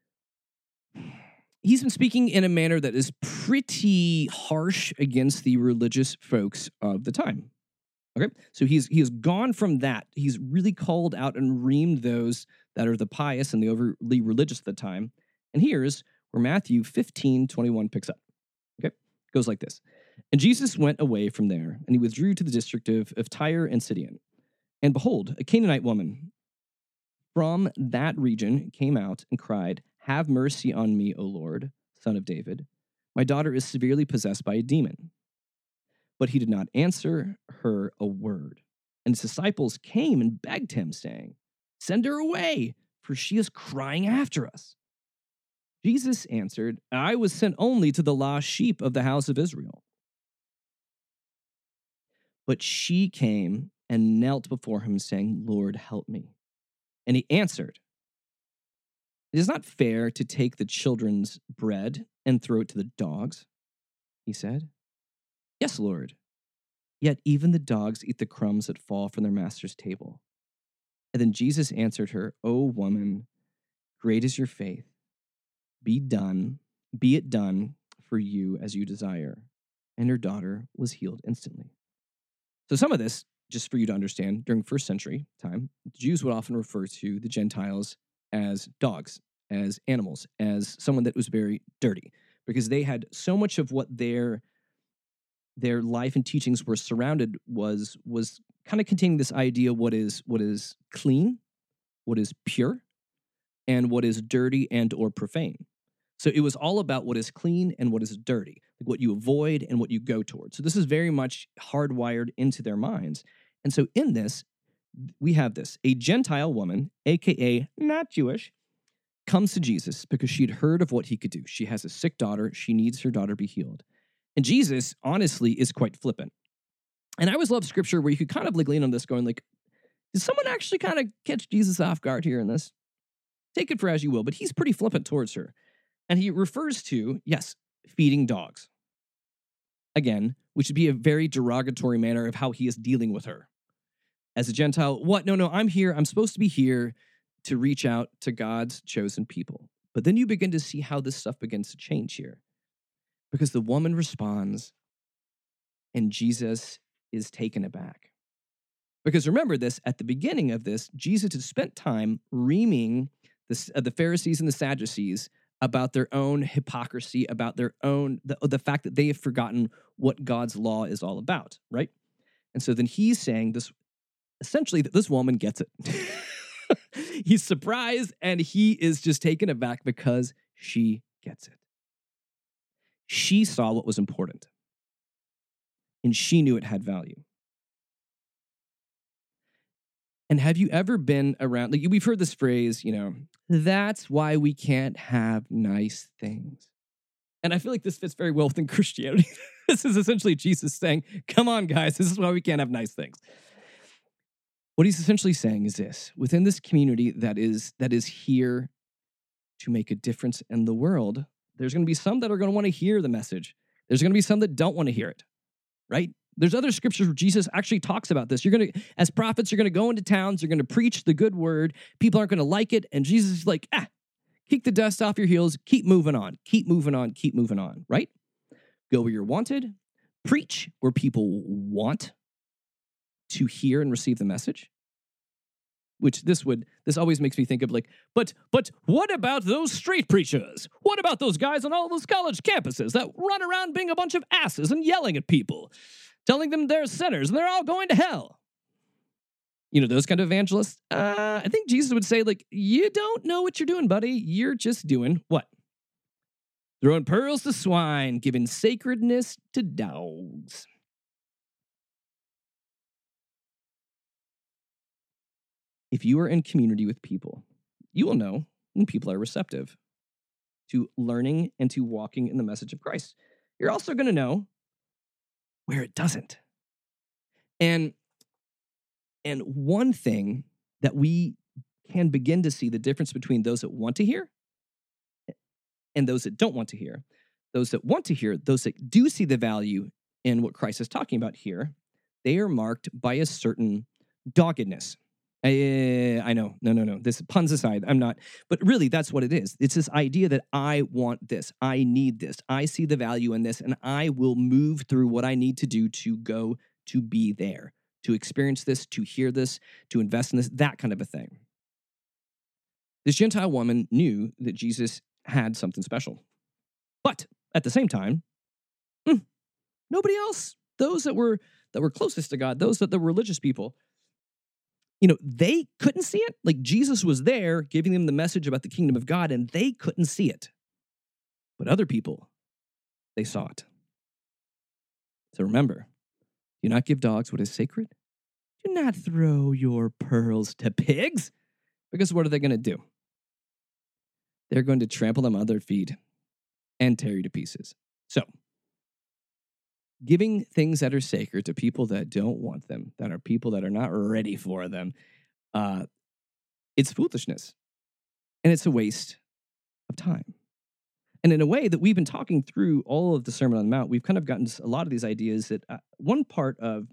He's been speaking in a manner that is pretty harsh against the religious folks of the time. Okay, so he's he has gone from that. He's really called out and reamed those that are the pious and the overly religious at the time. And here's where Matthew fifteen, twenty-one picks up. Okay, it goes like this. And Jesus went away from there, and he withdrew to the district of, of Tyre and Sidon. And behold, a Canaanite woman from that region came out and cried, "Have mercy on me, O Lord, Son of David. My daughter is severely possessed by a demon." But he did not answer her a word. And his disciples came and begged him, saying, "Send her away, for she is crying after us." Jesus answered, "I was sent only to the lost sheep of the house of Israel." But she came and knelt before him, saying, "Lord, help me." And he answered, "It is not fair to take the children's bread and throw it to the dogs," he said. "Yes, Lord. Yet even the dogs eat the crumbs that fall from their master's table." And then Jesus answered her, "O woman, great is your faith. Be done, be it done for you as you desire." And her daughter was healed instantly. So some of this, just for you to understand, during first century time, Jews would often refer to the Gentiles as dogs, as animals, as someone that was very dirty, because they had so much of what their their life and teachings were surrounded was was kind of containing this idea what is what is clean, what is pure, and what is dirty and or profane. So it was all about what is clean and what is dirty, like what you avoid and what you go towards. So this is very much hardwired into their minds. And so in this, we have this, a Gentile woman, A K A not Jewish, comes to Jesus because she'd heard of what he could do. She has a sick daughter. She needs her daughter be healed. And Jesus, honestly, is quite flippant. And I always love scripture where you could kind of like lean on this going like, did someone actually kind of catch Jesus off guard here in this? Take it for as you will, but he's pretty flippant towards her. And he refers to, yes, feeding dogs. Again, which would be a very derogatory manner of how he is dealing with her. As a Gentile, what? No, no, I'm here. I'm supposed to be here to reach out to God's chosen people. But then you begin to see how this stuff begins to change here. Because the woman responds, and Jesus is taken aback. Because remember this, at the beginning of this, Jesus had spent time reaming the, uh, the Pharisees and the Sadducees about their own hypocrisy, about their own, the, the fact that they have forgotten what God's law is all about, right? And so then he's saying this, essentially, that this woman gets it. He's surprised and he is just taken aback because she gets it. She saw what was important and she knew it had value. And have you ever been around, like we've heard this phrase, you know, that's why we can't have nice things. And I feel like this fits very well within Christianity. This is essentially Jesus saying, come on, guys, this is why we can't have nice things. What he's essentially saying is this: within this community that is that is here to make a difference in the world, there's going to be some that are going to want to hear the message. There's going to be some that don't want to hear it, right? There's other scriptures where Jesus actually talks about this. You're going to, as prophets, you're going to go into towns, you're going to preach the good word. People aren't going to like it. And Jesus is like, ah, kick the dust off your heels, keep moving on, keep moving on, keep moving on, right? Go where you're wanted, preach where people want to hear and receive the message. Which this would, this always makes me think of like, but, but what about those street preachers? What about those guys on all those college campuses that run around being a bunch of asses and yelling at people, telling them they're sinners and they're all going to hell? You know, those kind of evangelists. Uh, I think Jesus would say, like, you don't know what you're doing, buddy. You're just doing what? Throwing pearls to swine, giving sacredness to dogs. If you are in community with people, you will know when people are receptive to learning and to walking in the message of Christ. You're also going to know where it doesn't. And, and one thing that we can begin to see the difference between those that want to hear and those that don't want to hear. Those that want to hear, those that do see the value in what Christ is talking about here, they are marked by a certain doggedness. I, I know, no, no, no. This puns aside, I'm not. But really, that's what it is. It's this idea that I want this. I need this. I see the value in this, and I will move through what I need to do to go to be there, to experience this, to hear this, to invest in this, that kind of a thing. This Gentile woman knew that Jesus had something special. But at the same time, mm, nobody else, those that were that were closest to God, those that the religious people, you know, they couldn't see it. Like Jesus was there giving them the message about the kingdom of God, and they couldn't see it. But other people, they saw it. So remember, do not give dogs what is sacred. Do not throw your pearls to pigs. Because what are they going to do? They're going to trample them on their feet and tear you to pieces. So, giving things that are sacred to people that don't want them, that are people that are not ready for them, uh, it's foolishness. And it's a waste of time. And in a way that we've been talking through all of the Sermon on the Mount, we've kind of gotten a lot of these ideas that uh, one part of,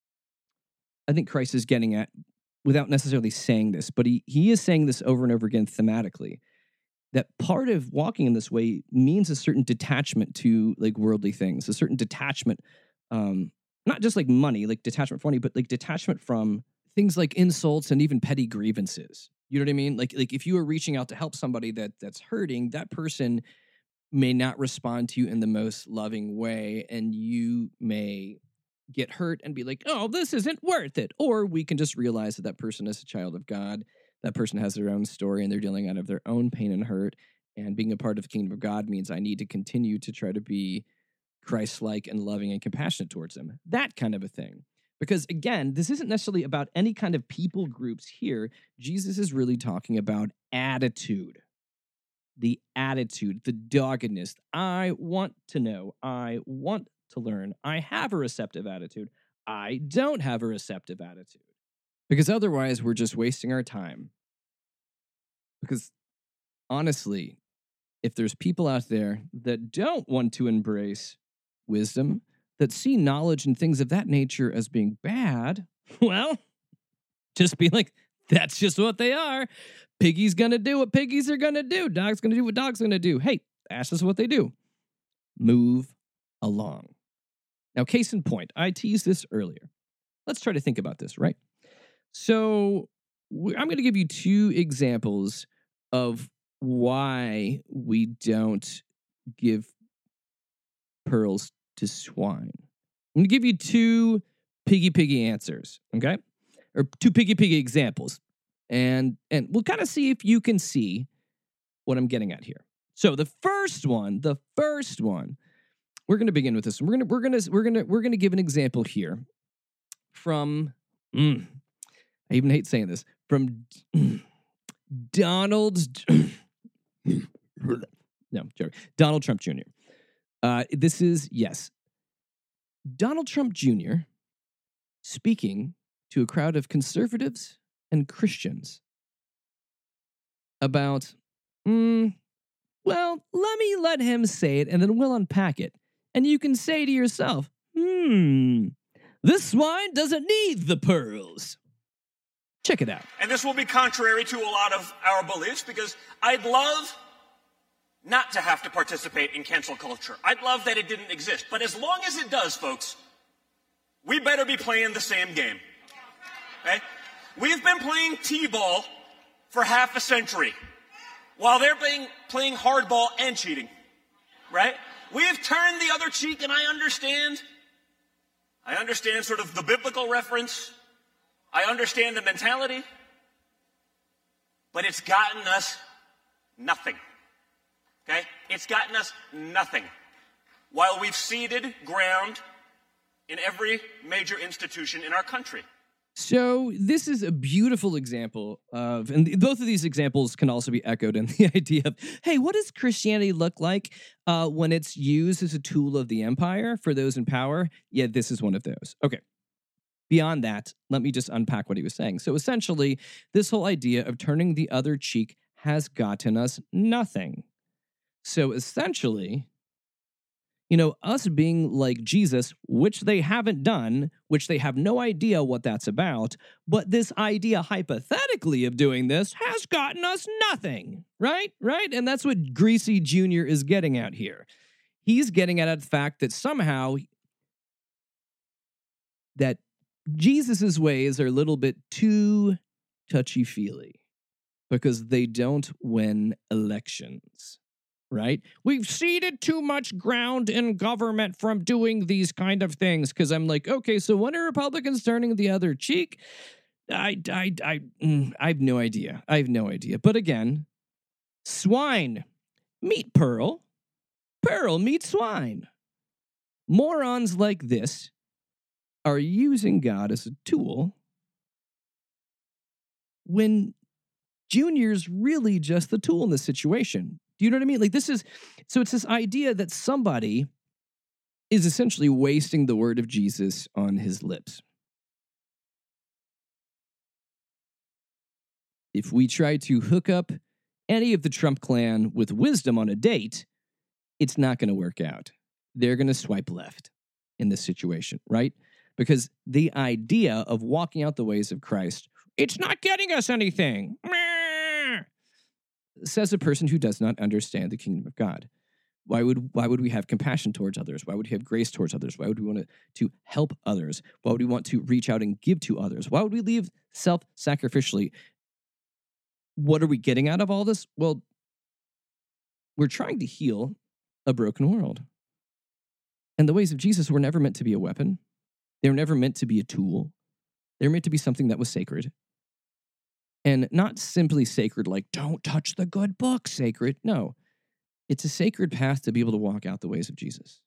I think Christ is getting at, without necessarily saying this, but he, he is saying this over and over again thematically, that part of walking in this way means a certain detachment to like worldly things, a certain detachment, um, not just like money, like detachment from money, but like detachment from things like insults and even petty grievances. You know what I mean? Like, like if you are reaching out to help somebody that that's hurting, that person may not respond to you in the most loving way, and you may get hurt and be like, oh, this isn't worth it. Or we can just realize that that person is a child of God. That person has their own story and they're dealing out of their own pain and hurt. And being a part of the kingdom of God means I need to continue to try to be Christ-like and loving and compassionate towards them. That kind of a thing. Because again, this isn't necessarily about any kind of people groups here. Jesus is really talking about attitude. The attitude, the doggedness. I want to know. I want to learn. I have a receptive attitude. I don't have a receptive attitude. Because otherwise, we're just wasting our time. Because honestly, if there's people out there that don't want to embrace wisdom, that see knowledge and things of that nature as being bad, well, just be like, that's just what they are. Piggy's going to do what piggies are going to do. Dog's going to do what dog's going to do. Hey, that's just what they do. Move along. Now, case in point, I teased this earlier. Let's try to think about this, right? So I'm going to give you two examples of why we don't give pearls to swine. I'm going to give you two piggy piggy answers, okay? Or two piggy piggy examples. And and we'll kind of see if you can see what I'm getting at here. So the first one, the first one, we're going to begin with this. We're going to we're going to we're going to we're going to give an example here from mm, I even hate saying this, from Donald No, joke. Donald Trump Junior Uh, this is, yes, Donald Trump Junior speaking to a crowd of conservatives and Christians about, mm, well, let me let him say it and then we'll unpack it. And you can say to yourself, hmm, this swine doesn't need the pearls. Check it out. And this will be contrary to a lot of our beliefs because I'd love not to have to participate in cancel culture. I'd love that it didn't exist. But as long as it does, folks, we better be playing the same game. Okay? We've been playing T-ball for half a century while they're playing, playing hardball and cheating. Right? We have turned the other cheek, and I understand. I understand sort of the biblical reference. I understand the mentality. But it's gotten us nothing. Okay? It's gotten us nothing. While we've ceded ground in every major institution in our country. So this is a beautiful example of, and both of these examples can also be echoed in the idea of, hey, what does Christianity look like uh, when it's used as a tool of the empire for those in power? Yeah, this is one of those. Okay. Beyond that, let me just unpack what he was saying. So essentially, this whole idea of turning the other cheek has gotten us nothing. So essentially, you know, us being like Jesus, which they haven't done, which they have no idea what that's about, but this idea hypothetically of doing this has gotten us nothing, right? Right? And that's what Greasy Junior is getting at here. He's getting at the fact that somehow that Jesus's ways are a little bit too touchy-feely because they don't win elections. Right? We've ceded too much ground in government from doing these kind of things. Because I'm like, okay, so when are Republicans turning the other cheek? I, I, I, mm, I have no idea. I have no idea. But again, swine meet pearl. Pearl meet swine. Morons like this are using God as a tool when Junior's really just the tool in this situation. Do you know what I mean? Like this is, so it's this idea that somebody is essentially wasting the word of Jesus on his lips. If we try to hook up any of the Trump clan with wisdom on a date, it's not going to work out. They're going to swipe left in this situation, right? Because the idea of walking out the ways of Christ, it's not getting us anything. Says a person who does not understand the kingdom of God. Why would why would we have compassion towards others? Why would we have grace towards others? Why would we want to, to help others? Why would we want to reach out and give to others? Why would we live self-sacrificially? What are we getting out of all this? Well, we're trying to heal a broken world. And the ways of Jesus were never meant to be a weapon. They were never meant to be a tool. They were meant to be something that was sacred. And not simply sacred, like, don't touch the good book, sacred. No, it's a sacred path to be able to walk out the ways of Jesus.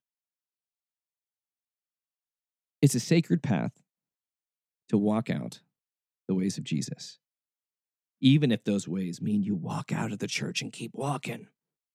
It's a sacred path to walk out the ways of Jesus. Even if those ways mean you walk out of the church and keep walking.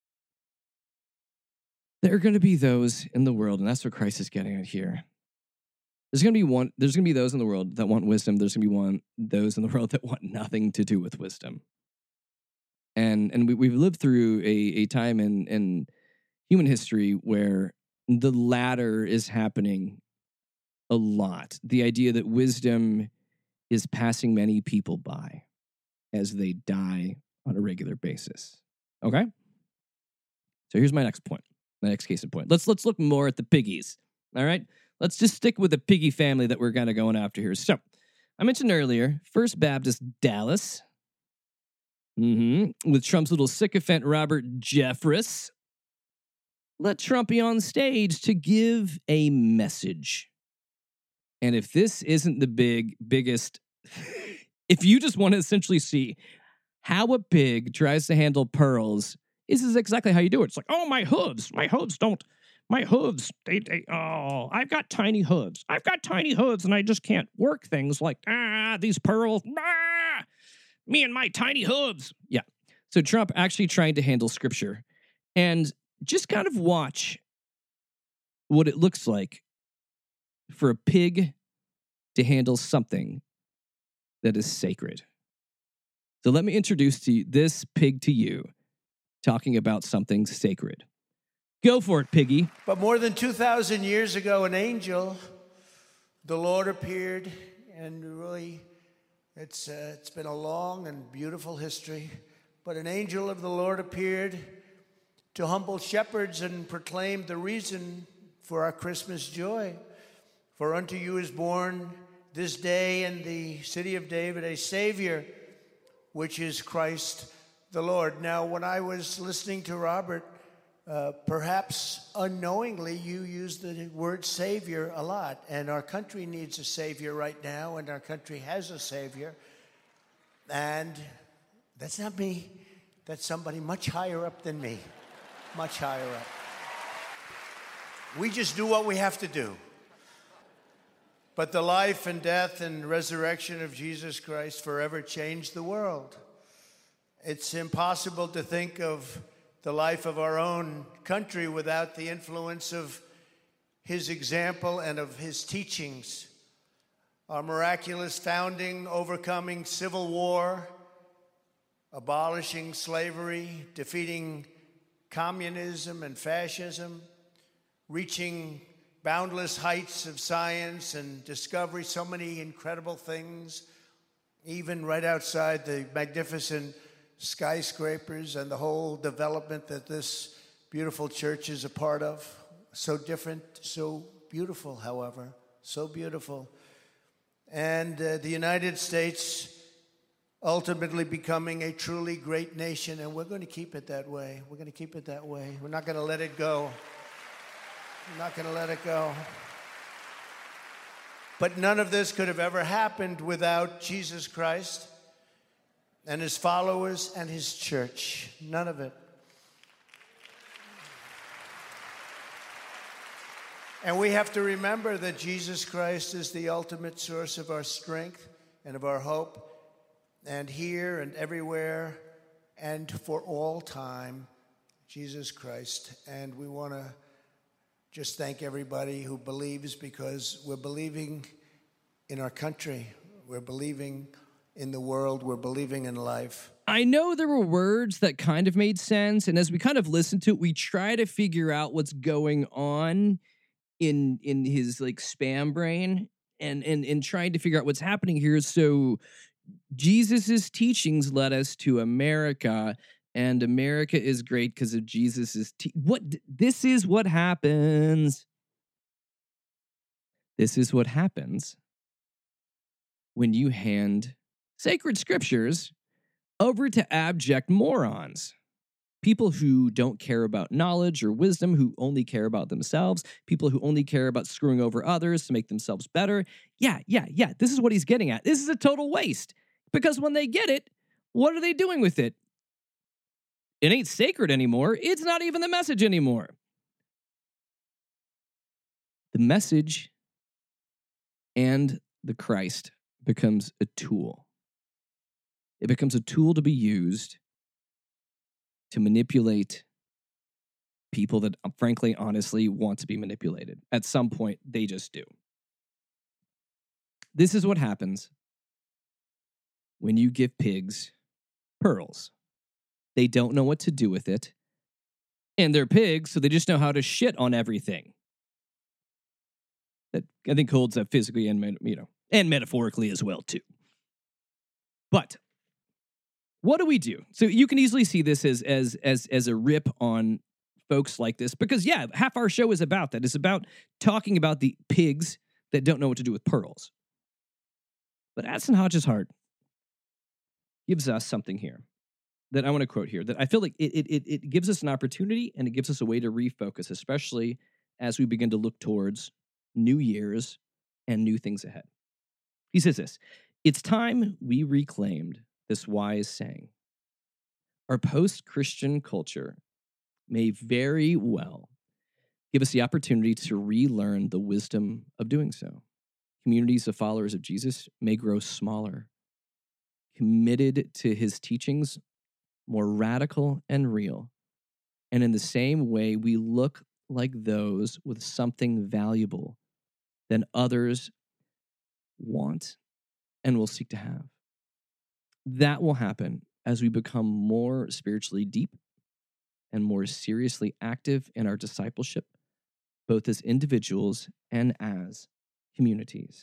There are going to be those in the world, and that's what Christ is getting at here. There's going to be one. There's going to be those in the world that want wisdom. There's going to be one. Those in the world that want nothing to do with wisdom. And and we, we've lived through a, a time in in human history where the latter is happening a lot. The idea that wisdom is passing many people by as they die on a regular basis. Okay. So here's my next point. My next case in point. Let's let's look more at the piggies. All right. Let's just stick with the piggy family that we're kind of going after here. So, I mentioned earlier, First Baptist Dallas. Mm-hmm. With Trump's little sycophant, Robert Jeffress. Let Trump be on stage to give a message. And if this isn't the big, biggest, if you just want to essentially see how a pig tries to handle pearls, this is exactly how you do it. It's like, oh, my hooves, my hooves don't, my hooves, they, they, oh, I've got tiny hooves. I've got tiny hooves and I just can't work things like, ah, these pearls, ah, me and my tiny hooves. Yeah. So Trump actually trying to handle scripture. And just kind of watch what it looks like for a pig to handle something that is sacred. So let me introduce to you, this pig to you, talking about something sacred. Go for it, piggy. But more than two thousand years ago, an angel, the Lord appeared, and really, it's, uh, it's been a long and beautiful history, but an angel of the Lord appeared to humble shepherds and proclaim the reason for our Christmas joy. For unto you is born this day in the city of David a Savior, which is Christ the Lord. Now, when I was listening to Robert, uh, perhaps unknowingly you used the word Savior a lot, and our country needs a Savior right now, and our country has a Savior. And that's not me, that's somebody much higher up than me. Much higher up. We just do what we have to do. But the life and death and resurrection of Jesus Christ forever changed the world. It's impossible to think of the life of our own country without the influence of his example and of his teachings. Our miraculous founding, overcoming civil war, abolishing slavery, defeating communism and fascism, reaching boundless heights of science and discovery, so many incredible things, even right outside the magnificent skyscrapers and the whole development that this beautiful church is a part of. So different, so beautiful, however, so beautiful. And uh, the United States ultimately becoming a truly great nation, and we're going to keep it that way. We're going to keep it that way. We're not going to let it go. We're not going to let it go. But none of this could have ever happened without Jesus Christ and his followers and his church. None of it. And we have to remember that Jesus Christ is the ultimate source of our strength and of our hope. And here and everywhere and for all time, Jesus Christ. And we want to just thank everybody who believes, because we're believing in our country. We're believing in the world. We're believing in life. I know there were words that kind of made sense. And as we kind of listen to it, we try to figure out what's going on in in his like spam brain and, and, and trying to figure out what's happening here. So Jesus's teachings led us to America, and America is great because of Jesus's te- what this is what happens. This is what happens when you hand sacred scriptures over to abject morons. People who don't care about knowledge or wisdom, who only care about themselves, people who only care about screwing over others to make themselves better. Yeah, yeah, yeah. This is what he's getting at. This is a total waste. Because when they get it, what are they doing with it? It ain't sacred anymore. It's not even the message anymore. The message and the Christ becomes a tool. It becomes a tool to be used to manipulate people that, frankly, honestly, want to be manipulated. At some point, they just do. This is what happens when you give pigs pearls. They don't know what to do with it. And they're pigs, so they just know how to shit on everything. That I think holds up physically and, you know, and metaphorically as well, too. But what do we do? So you can easily see this as as as as a rip on folks like this, because yeah, half our show is about that. It's about talking about the pigs that don't know what to do with pearls. But Addison Hodges Hart gives us something here. that I want to quote here that I feel like it, it, it, it gives us an opportunity and it gives us a way to refocus, especially as we begin to look towards new years and new things ahead. He says this, "It's time we reclaimed this wise saying. Our post-Christian culture may very well give us the opportunity to relearn the wisdom of doing so. Communities of followers of Jesus may grow smaller, committed to his teachings, more radical and real. And in the same way, we look like those with something valuable than others want and will seek to have. That will happen as we become more spiritually deep and more seriously active in our discipleship, both as individuals and as communities."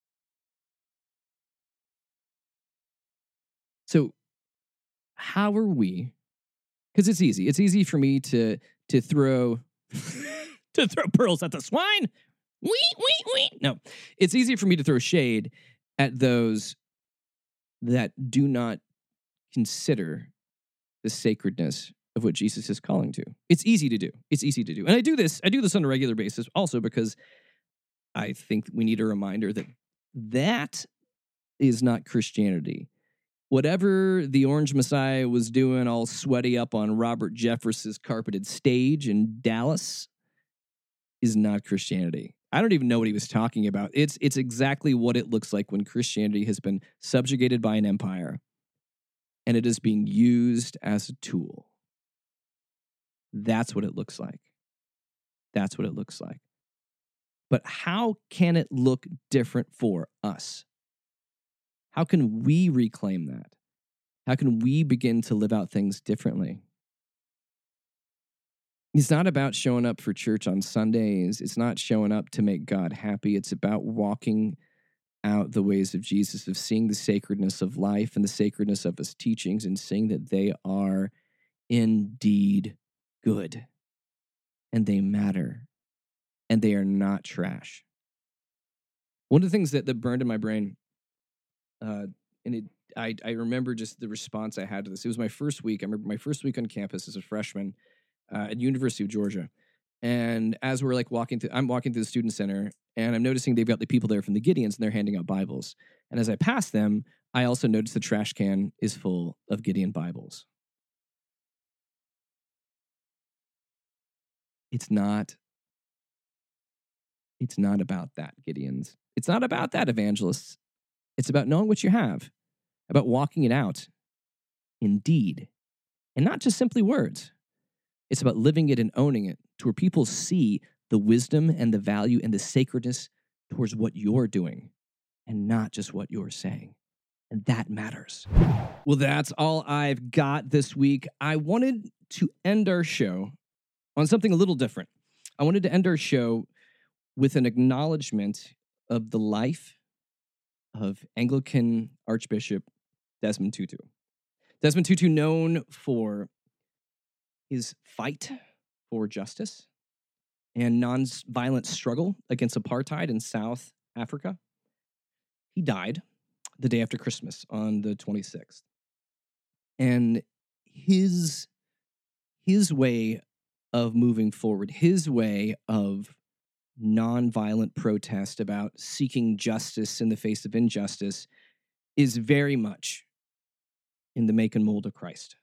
So how are we, because it's easy, it's easy for me to to throw to throw pearls at the swine. Wee, wee, wee. No, it's easy for me to throw shade at those that do not consider the sacredness of what Jesus is calling to. It's easy to do. It's easy to do. And I do this, I do this on a regular basis also because I think we need a reminder that that is not Christianity. Whatever the Orange Messiah was doing all sweaty up on Robert Jeffress's carpeted stage in Dallas is not Christianity. I don't even know what he was talking about. It's, it's exactly what it looks like when Christianity has been subjugated by an empire and it is being used as a tool. That's what it looks like. That's what it looks like. But how can it look different for us? How can we reclaim that? How can we begin to live out things differently? It's not about showing up for church on Sundays. It's not showing up to make God happy. It's about walking out the ways of Jesus, of seeing the sacredness of life and the sacredness of his teachings and seeing that they are indeed good and they matter and they are not trash. One of the things that, that burned in my brain, uh, and it, I, I remember just the response I had to this. It was my first week. I remember my first week on campus as a freshman uh, at University of Georgia. And as we're like walking through, I'm walking through the student center and I'm noticing they've got the people there from the Gideons and they're handing out Bibles. And as I pass them, I also notice the trash can is full of Gideon Bibles. It's not, it's not about that, Gideons. It's not about that, evangelists. It's about knowing what you have, about walking it out in deed, and not just simply words. It's about living it and owning it to where people see the wisdom and the value and the sacredness towards what you're doing and not just what you're saying. And that matters. Well, that's all I've got this week. I wanted to end our show on something a little different. I wanted to end our show with an acknowledgement of the life of Anglican Archbishop Desmond Tutu. Desmond Tutu, known for his fight for justice and non-violent struggle against apartheid in South Africa. He died the day after Christmas on the twenty-sixth. And his, his way of moving forward, his way of nonviolent protest about seeking justice in the face of injustice is very much in the make and mold of Christ.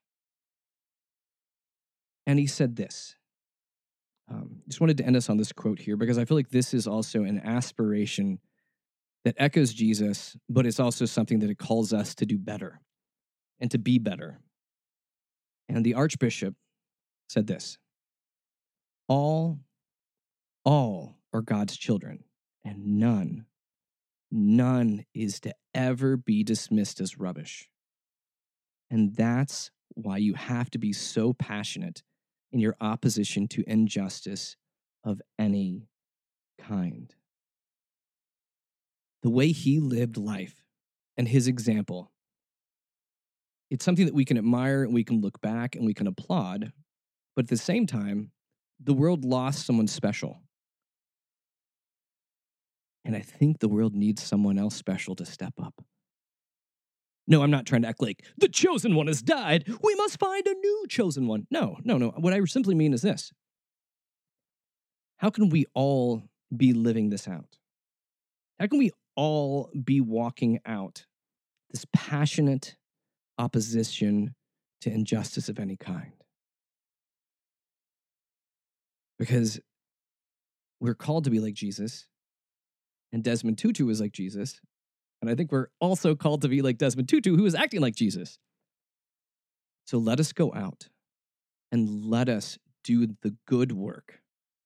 And he said this. Um, just wanted to end us on this quote here because I feel like this is also an aspiration that echoes Jesus, but it's also something that it calls us to do better and to be better. And the Archbishop said this: all, all are God's children, and none, none is to ever be dismissed as rubbish. And that's why you have to be so passionate in your opposition to injustice of any kind. The way he lived life and his example, it's something that we can admire and we can look back and we can applaud, but at the same time, the world lost someone special. And I think the world needs someone else special to step up. No, I'm not trying to act like the chosen one has died. We must find a new chosen one. No, no, no. What I simply mean is this. How can we all be living this out? How can we all be walking out this passionate opposition to injustice of any kind? Because we're called to be like Jesus, and Desmond Tutu is like Jesus, and I think we're also called to be like Desmond Tutu, who is acting like Jesus. So let us go out and let us do the good work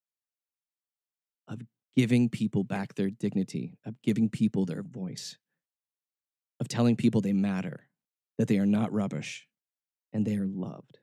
of giving people back their dignity, of giving people their voice, of telling people they matter, that they are not rubbish, and they are loved.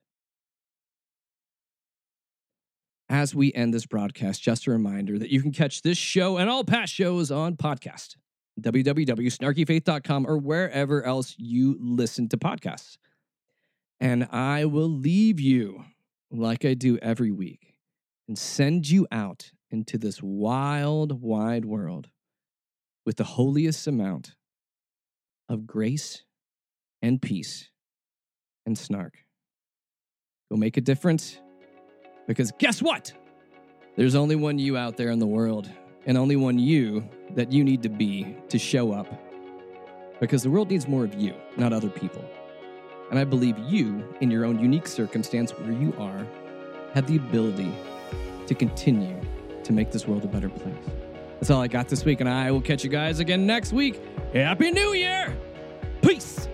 As we end this broadcast, just a reminder that you can catch this show and all past shows on podcast, w w w dot snarky faith dot com, or wherever else you listen to podcasts. And I will leave you, like I do every week, and send you out into this wild, wide world with the holiest amount of grace and peace and snark. Go make a difference. Because guess what? There's only one you out there in the world, and only one you that you need to be to show up. Because the world needs more of you, not other people. And I believe you, in your own unique circumstance where you are, have the ability to continue to make this world a better place. That's all I got this week, and I will catch you guys again next week. Happy New Year! Peace!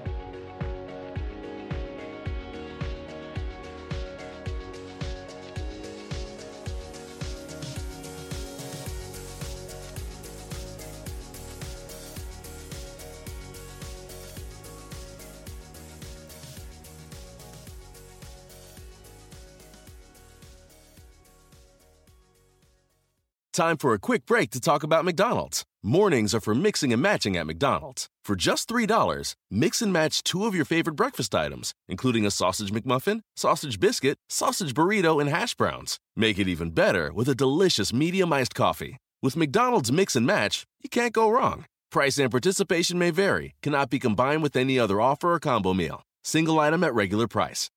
Time for a quick break to talk about McDonald's. Mornings are for mixing and matching at McDonald's. For just three dollars, mix and match two of your favorite breakfast items, including a sausage McMuffin, sausage biscuit, sausage burrito, and hash browns. Make it even better with a delicious medium iced coffee. With McDonald's Mix and Match, you can't go wrong. Price and participation may vary, cannot be combined with any other offer or combo meal. Single item at regular price.